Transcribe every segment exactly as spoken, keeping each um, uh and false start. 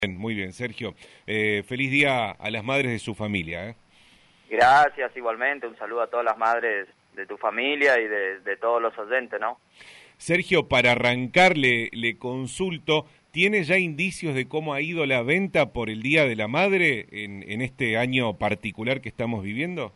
Bien, muy bien, Sergio. Eh, feliz día a las madres de su familia. ¿eh? Gracias, igualmente. Un saludo a todas las madres de tu familia y de, de todos los oyentes, ¿no? Sergio, para arrancar le, le consulto, ¿tiene ya indicios de cómo ha ido la venta por el Día de la Madre en, en este año particular que estamos viviendo?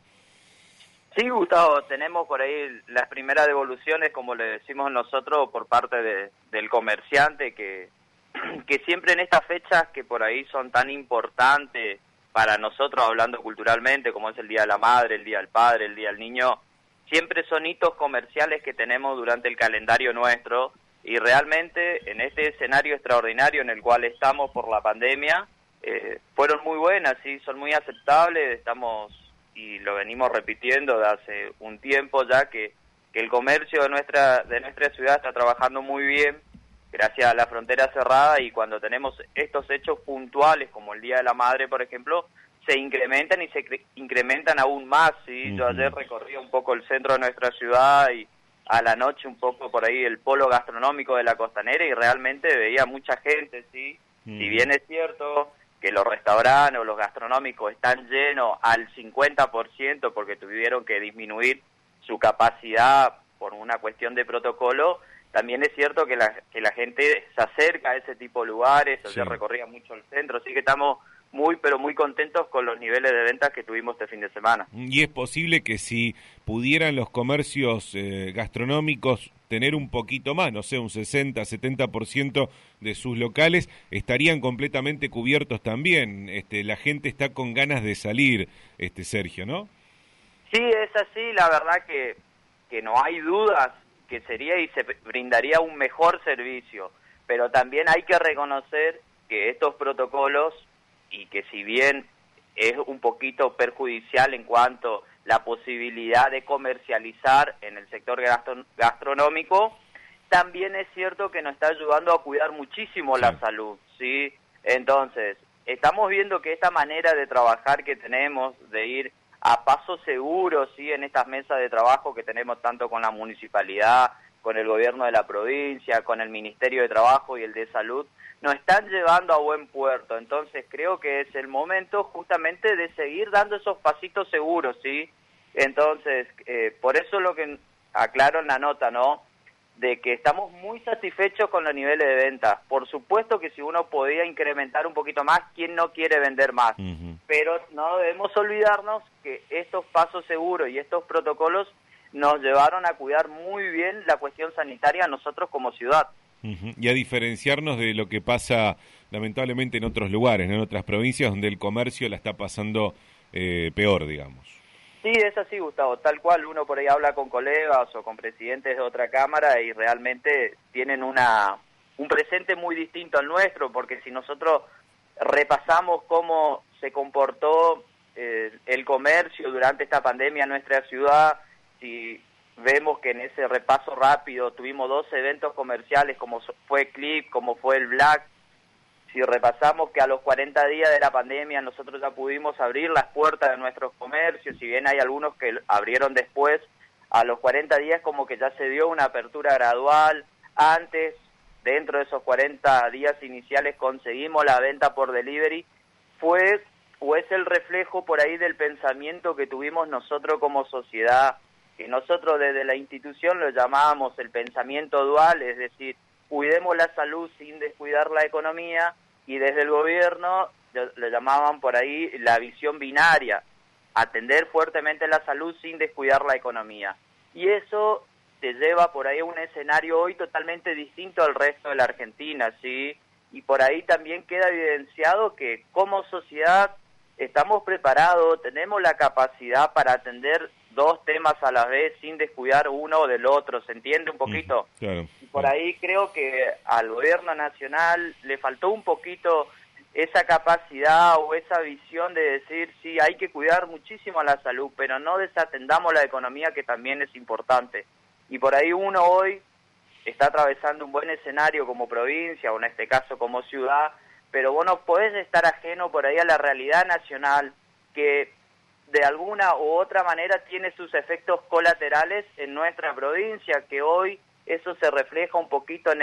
Sí, Gustavo, tenemos por ahí las primeras devoluciones, como le decimos nosotros, por parte de, del comerciante, que, que siempre en estas fechas que por ahí son tan importantes para nosotros, hablando culturalmente, como es el Día de la Madre, el Día del Padre, el Día del Niño, siempre son hitos comerciales que tenemos durante el calendario nuestro, y realmente en este escenario extraordinario en el cual estamos por la pandemia, eh, fueron muy buenas, sí, son muy aceptables, estamos... y lo venimos repitiendo de hace un tiempo ya, que, que el comercio de nuestra de nuestra ciudad está trabajando muy bien gracias a la frontera cerrada, y cuando tenemos estos hechos puntuales como el Día de la Madre, por ejemplo, se incrementan y se incrementan aún más, ¿sí? Uh-huh. Yo ayer recorrí un poco el centro de nuestra ciudad y a la noche un poco por ahí el polo gastronómico de la Costanera, y realmente veía mucha gente, ¿sí? Uh-huh. Si bien es cierto que los restaurantes o los gastronómicos están llenos al cincuenta por ciento porque tuvieron que disminuir su capacidad por una cuestión de protocolo, también es cierto que la, que la gente se acerca a ese tipo de lugares. Sí. Yo recorría mucho el centro, así que estamos muy, pero muy contentos con los niveles de ventas que tuvimos este fin de semana. Y es posible que si pudieran los comercios eh, gastronómicos tener un poquito más, no sé, un sesenta, setenta por ciento de sus locales, estarían completamente cubiertos también. Este, la gente está con ganas de salir, este Sergio, ¿no? Sí, es así, la verdad que, que no hay dudas que sería y se brindaría un mejor servicio, pero también hay que reconocer que estos protocolos, y que si bien es un poquito perjudicial en cuanto a la posibilidad de comercializar en el sector gastro gastronómico, también es cierto que nos está ayudando a cuidar muchísimo sí. la salud, ¿sí? Entonces, estamos viendo que esta manera de trabajar que tenemos, de ir a paso seguro, ¿sí? En estas mesas de trabajo que tenemos tanto con la municipalidad, con el gobierno de la provincia, con el Ministerio de Trabajo y el de Salud, nos están llevando a buen puerto. Entonces creo que es el momento justamente de seguir dando esos pasitos seguros, ¿sí? Entonces, eh, por eso lo que aclaro en la nota, ¿no? De que estamos muy satisfechos con los niveles de venta. Por supuesto que si uno podía incrementar un poquito más, ¿quién no quiere vender más? Uh-huh. Pero no debemos olvidarnos que estos pasos seguros y estos protocolos nos llevaron a cuidar muy bien la cuestión sanitaria nosotros como ciudad. Uh-huh. Y a diferenciarnos de lo que pasa lamentablemente en otros lugares, ¿no? En otras provincias donde el comercio la está pasando eh, peor, digamos. Sí, es así, Gustavo, tal cual. Uno por ahí habla con colegas o con presidentes de otra cámara y realmente tienen una un presente muy distinto al nuestro, porque si nosotros repasamos cómo se comportó eh, el comercio durante esta pandemia en nuestra ciudad, si vemos que en ese repaso rápido tuvimos dos eventos comerciales como fue Clip, como fue el Black. Si repasamos que a los cuarenta días de la pandemia nosotros ya pudimos abrir las puertas de nuestros comercios, si bien hay algunos que abrieron después, a los cuarenta días como que ya se dio una apertura gradual. Antes, dentro de esos cuarenta días iniciales, conseguimos la venta por delivery. Fue o es el reflejo por ahí del pensamiento que tuvimos nosotros como sociedad, que nosotros desde la institución lo llamábamos el pensamiento dual, es decir, cuidemos la salud sin descuidar la economía, y desde el gobierno lo, lo llamaban por ahí la visión binaria, atender fuertemente la salud sin descuidar la economía. Y eso te lleva por ahí a un escenario hoy totalmente distinto al resto de la Argentina, ¿sí? Y por ahí también queda evidenciado que como sociedad estamos preparados, tenemos la capacidad para atender dos temas a la vez sin descuidar uno del otro, ¿se entiende un poquito? Mm, claro, y por claro. ahí creo que al gobierno nacional le faltó un poquito esa capacidad o esa visión de decir, sí, hay que cuidar muchísimo a la salud, pero no desatendamos la economía, que también es importante. Y por ahí uno hoy está atravesando un buen escenario como provincia, o en este caso como ciudad, pero vos no podés estar ajeno por ahí a la realidad nacional, que de alguna u otra manera tiene sus efectos colaterales en nuestra provincia, que hoy eso se refleja un poquito en el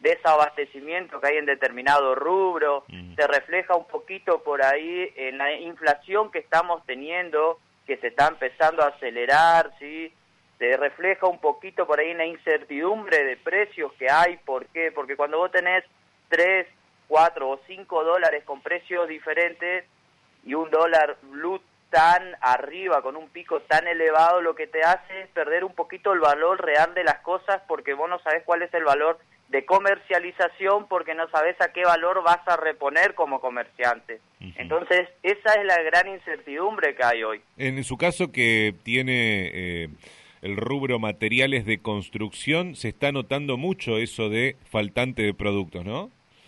desabastecimiento que hay en determinado rubro, mm. se refleja un poquito por ahí en la inflación que estamos teniendo, que se está empezando a acelerar, ¿sí? Se refleja un poquito por ahí en la incertidumbre de precios que hay. ¿Por qué? Porque cuando vos tenés tres, cuatro o cinco dólares con precios diferentes y un dólar blue tan arriba, con un pico tan elevado, lo que te hace es perder un poquito el valor real de las cosas, porque vos no sabés cuál es el valor de comercialización, porque no sabés a qué valor vas a reponer como comerciante. Uh-huh. Entonces, esa es la gran incertidumbre que hay hoy. En su caso, que tiene eh, el rubro materiales de construcción, se está notando mucho eso de faltante de productos, ¿no?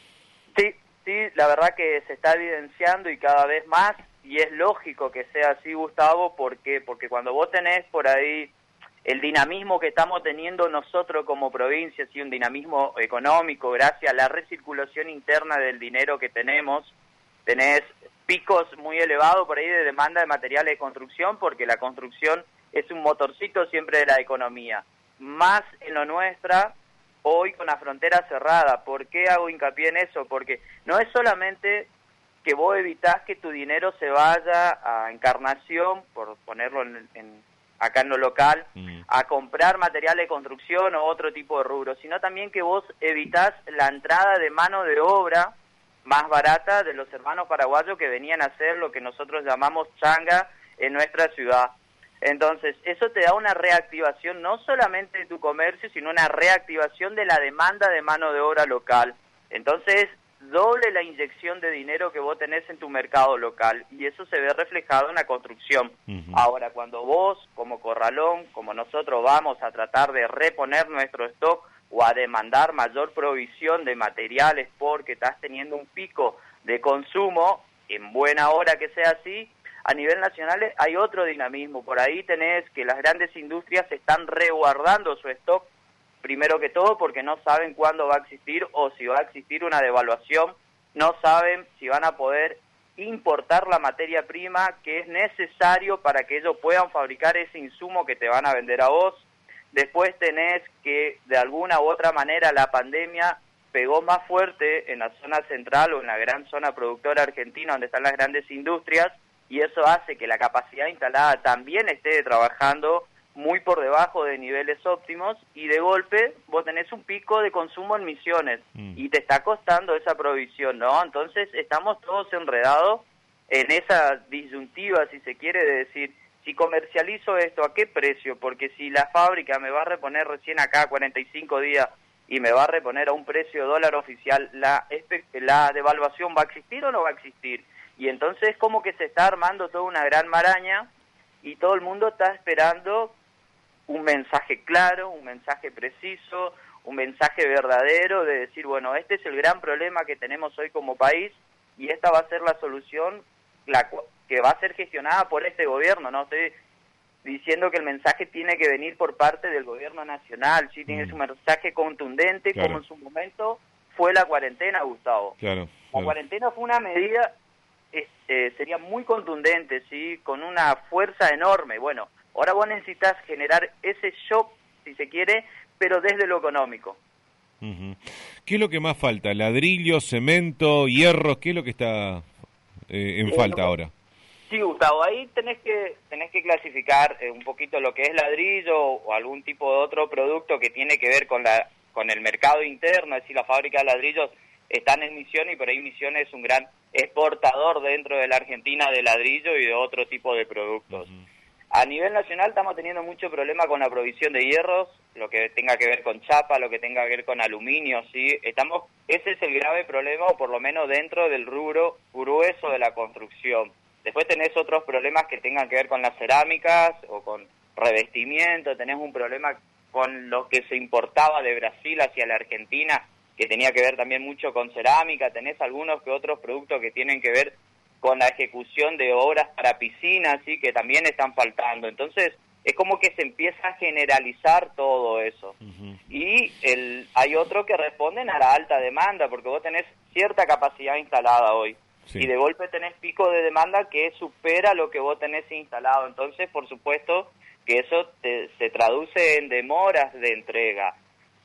Sí, sí, la verdad que se está evidenciando y cada vez más, y es lógico que sea así, Gustavo. ¿Por qué? Porque cuando vos tenés por ahí el dinamismo que estamos teniendo nosotros como provincia, sí, un dinamismo económico gracias a la recirculación interna del dinero que tenemos, tenés picos muy elevados por ahí de demanda de materiales de construcción, porque la construcción es un motorcito siempre de la economía, más en lo nuestra, hoy con la frontera cerrada. ¿Por qué hago hincapié en eso? Porque no es solamente que vos evitás que tu dinero se vaya a Encarnación, por ponerlo en, en acá en lo local, mm. a comprar material de construcción o otro tipo de rubro, sino también que vos evitás la entrada de mano de obra más barata de los hermanos paraguayos que venían a hacer lo que nosotros llamamos changa en nuestra ciudad. Entonces, eso te da una reactivación no solamente de tu comercio, sino una reactivación de la demanda de mano de obra local. Entonces, doble la inyección de dinero que vos tenés en tu mercado local, y eso se ve reflejado en la construcción. Uh-huh. Ahora, cuando vos, como Corralón, como nosotros, vamos a tratar de reponer nuestro stock o a demandar mayor provisión de materiales porque estás teniendo un pico de consumo, en buena hora que sea así, a nivel nacional hay otro dinamismo. Por ahí tenés que las grandes industrias están resguardando su stock, primero que todo porque no saben cuándo va a existir o si va a existir una devaluación, no saben si van a poder importar la materia prima que es necesario para que ellos puedan fabricar ese insumo que te van a vender a vos. Después tenés que de alguna u otra manera la pandemia pegó más fuerte en la zona central o en la gran zona productora argentina donde están las grandes industrias, y eso hace que la capacidad instalada también esté trabajando muy por debajo de niveles óptimos, y de golpe vos tenés un pico de consumo en Misiones mm. y te está costando esa provisión, ¿no? Entonces estamos todos enredados en esa disyuntiva, si se quiere, de decir, si comercializo esto, ¿a qué precio? Porque si la fábrica me va a reponer recién acá a cuarenta y cinco días y me va a reponer a un precio dólar oficial, ¿la, la devaluación va a existir o no va a existir? Y entonces como que se está armando toda una gran maraña y todo el mundo está esperando un mensaje claro, un mensaje preciso, un mensaje verdadero de decir, bueno, este es el gran problema que tenemos hoy como país y esta va a ser la solución la que va a ser gestionada por este gobierno. No estoy diciendo que el mensaje tiene que venir por parte del gobierno nacional, sí, tiene mm. un mensaje contundente, claro, como en su momento fue la cuarentena, Gustavo. Claro, la claro. cuarentena fue una medida, este, sería muy contundente, sí, con una fuerza enorme. Bueno, ahora vos necesitas generar ese shock, si se quiere, pero desde lo económico. Uh-huh. ¿Qué es lo que más falta? ¿Ladrillo, cemento, hierro? ¿Qué es lo que está eh, en sí, falta no, ahora? Sí, Gustavo, ahí tenés que tenés que clasificar eh, un poquito lo que es ladrillo o algún tipo de otro producto que tiene que ver con la con el mercado interno, es decir, la fábrica de ladrillos están en Misiones y por ahí Misiones es un gran exportador dentro de la Argentina de ladrillo y de otro tipo de productos. Uh-huh. A nivel nacional estamos teniendo mucho problema con la provisión de hierros, lo que tenga que ver con chapa, lo que tenga que ver con aluminio, ¿sí? Estamos, ese es el grave problema, o por lo menos dentro del rubro grueso de la construcción. Después tenés otros problemas que tengan que ver con las cerámicas o con revestimiento, tenés un problema con lo que se importaba de Brasil hacia la Argentina, que tenía que ver también mucho con cerámica, tenés algunos que otros productos que tienen que ver con la ejecución de obras para piscinas, ¿sí? Que también están faltando. Entonces, es como que se empieza a generalizar todo eso. Uh-huh. Y el, hay otro que responden a la alta demanda, porque vos tenés cierta capacidad instalada hoy. Sí. Y de golpe tenés pico de demanda que supera lo que vos tenés instalado. Entonces, por supuesto, que eso te, se traduce en demoras de entrega.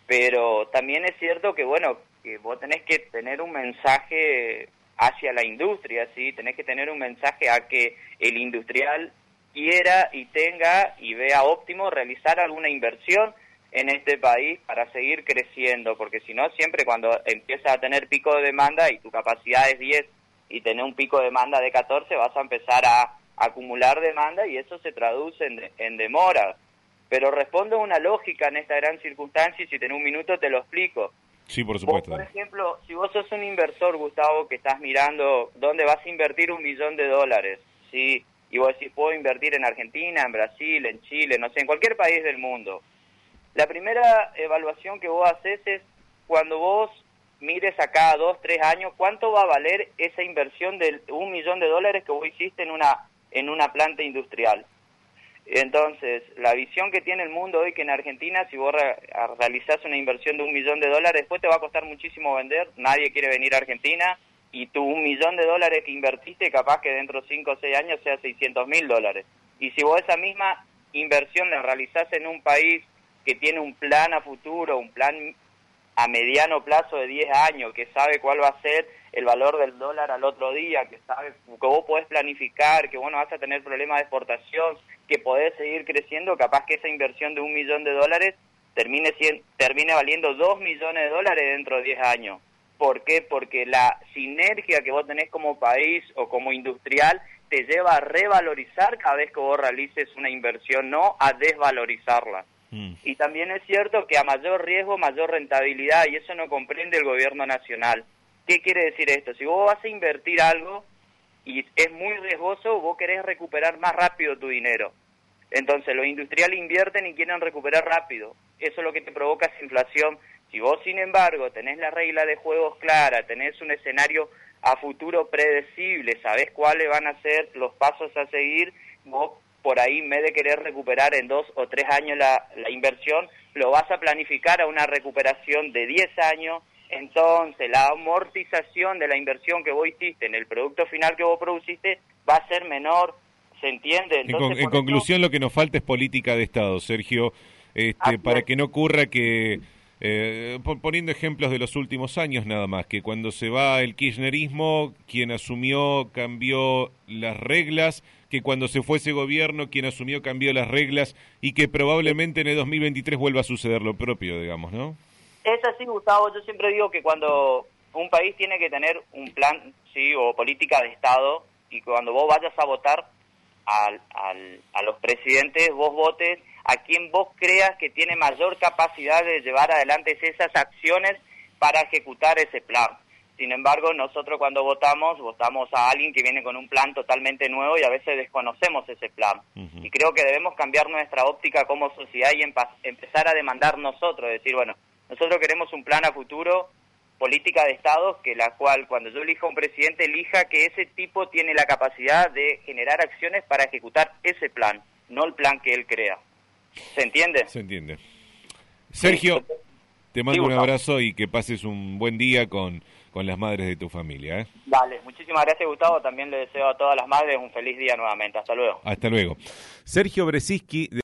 pero también es cierto que, bueno, que vos tenés que tener un mensaje hacia la industria, ¿sí? Tenés que tener un mensaje a que el industrial quiera y tenga y vea óptimo realizar alguna inversión en este país para seguir creciendo, porque si no, siempre cuando empiezas a tener pico de demanda y tu capacidad es diez y tener un pico de demanda de catorce, vas a empezar a acumular demanda y eso se traduce en, en demora. Pero respondo a una lógica en esta gran circunstancia y si tenés un minuto te lo explico. Sí, por supuesto. Vos, por ejemplo, si vos sos un inversor, Gustavo, que estás mirando dónde vas a invertir un millón de dólares, ¿sí? Y vos decís, puedo invertir en Argentina, en Brasil, en Chile, no sé, en cualquier país del mundo. La primera evaluación que vos haces es cuando vos mires a cada dos, tres años, ¿cuánto va a valer esa inversión de un millón de dólares que vos hiciste en una, en una planta industrial? Entonces, la visión que tiene el mundo hoy que en Argentina, si vos re realizás una inversión de un millón de dólares, después te va a costar muchísimo vender, nadie quiere venir a Argentina, y tu un millón de dólares que invertiste, capaz que dentro de cinco o seis años sea seiscientos mil dólares. Y si vos esa misma inversión la realizás en un país que tiene un plan a futuro, un plan a mediano plazo de diez años, que sabe cuál va a ser el valor del dólar al otro día, que sabe que vos podés planificar, que vos no vas a tener problemas de exportación, que podés seguir creciendo, capaz que esa inversión de un millón de dólares termine, cien, termine valiendo dos millones de dólares dentro de diez años. ¿Por qué? Porque la sinergia que vos tenés como país o como industrial te lleva a revalorizar cada vez que vos realices una inversión, no a desvalorizarla. Mm. Y también es cierto que a mayor riesgo, mayor rentabilidad, y eso no comprende el gobierno nacional. ¿Qué quiere decir esto? Si vos vas a invertir algo y es muy riesgoso, vos querés recuperar más rápido tu dinero. Entonces los industriales invierten y quieren recuperar rápido. Eso es lo que te provoca esa inflación. Si vos, sin embargo, tenés la regla de juegos clara, tenés un escenario a futuro predecible, sabés cuáles van a ser los pasos a seguir, vos por ahí, en vez de querer recuperar en dos o tres años la, la inversión, lo vas a planificar a una recuperación de diez años. Entonces la amortización de la inversión que vos hiciste en el producto final que vos produciste va a ser menor, ¿se entiende? Entonces, en, con, en conclusión, eso, lo que nos falta es política de Estado, Sergio, este, para que no ocurra que, eh, poniendo ejemplos de los últimos años nada más, que cuando se va el kirchnerismo, quien asumió cambió las reglas, que cuando se fue ese gobierno, quien asumió cambió las reglas, y que probablemente en el dos mil veintitrés vuelva a suceder lo propio, digamos, ¿no? Es así, Gustavo. Yo siempre digo que cuando un país tiene que tener un plan, sí, o política de Estado, y cuando vos vayas a votar al, al, a los presidentes, vos votes a quien vos creas que tiene mayor capacidad de llevar adelante esas acciones para ejecutar ese plan. Sin embargo, nosotros cuando votamos, votamos a alguien que viene con un plan totalmente nuevo y a veces desconocemos ese plan. Uh-huh. Y creo que debemos cambiar nuestra óptica como sociedad y empa- empezar a demandar nosotros, decir, bueno, nosotros queremos un plan a futuro, política de Estado, que la cual cuando yo elija un presidente, elija que ese tipo tiene la capacidad de generar acciones para ejecutar ese plan, no el plan que él crea. ¿Se entiende? Se entiende. Sergio, sí, te mando sí, un abrazo y que pases un buen día con, con las madres de tu familia. ¿eh? Dale, muchísimas gracias, Gustavo. También le deseo a todas las madres un feliz día nuevamente. Hasta luego. Hasta luego. Sergio Brzezinski.